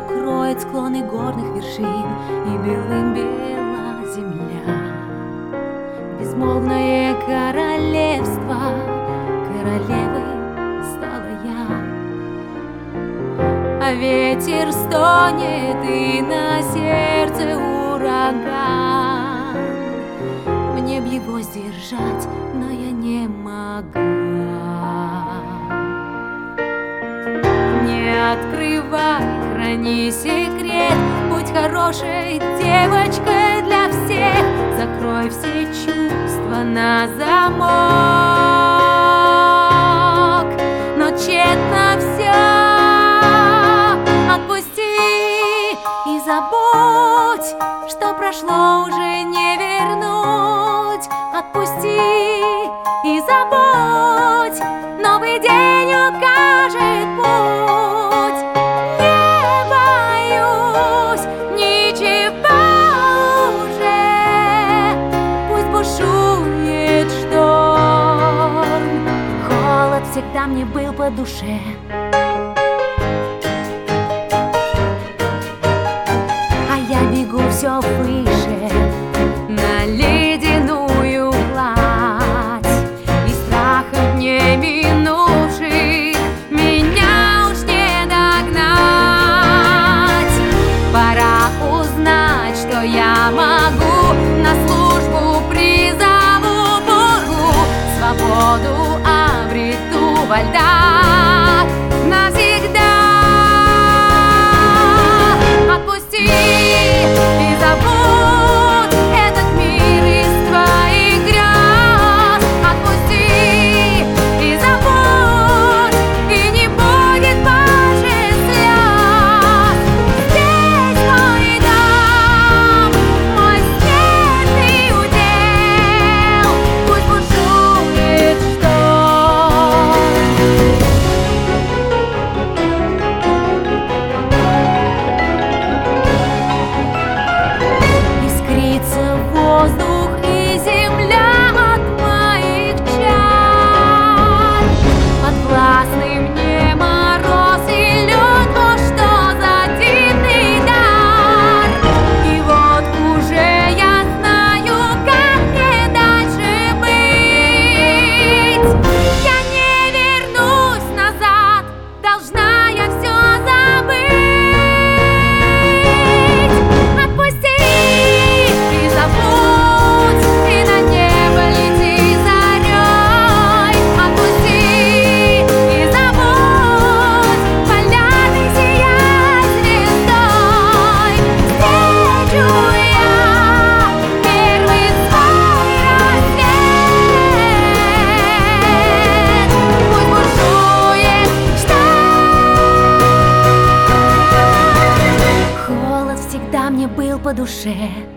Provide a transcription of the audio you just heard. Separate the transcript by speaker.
Speaker 1: укроет склоны горных вершин, и белым бела земля. Безмолвное королевство, королевой стала я. А ветер стонет, и на сердце ураган. Мне б его сдержать, но я не могла. Не открывай, храни секрет, будь хорошей девочкой для всех. Закрой все чувства на замок, но тщетно все. Отпусти и забудь, что прошло, уже не вернуть. Отпусти и забудь, новый день укажет путь. Не боюсь ничего уже, пусть бушует шторм. Холод всегда мне был по душе. Бегу все выше на ледяную гладь, и страхом не минувших меня уж не догнать. Пора узнать, что я могу, на службу призову Богу, свободу обрету во льдах навсегда. Отпусти и забудь этот мир из твоих грез. Отпусти и забудь, и не будет больше слез. Здесь мой дом, мой светлый удел, пусть бушует шторм. Воздух и земля от моих чар, подвластный мне мороз и лед. О, что за дивный дар! И вот уже я знаю, как мне дальше быть. Я не вернусь назад, должна я все забыть. Отпусти и забудь, и на небо лети зарей. Отпусти и забудь, полярный сияй звездой. Встречу я первый свой рассвет, пусть бушует шторм. Холод всегда мне был по душе.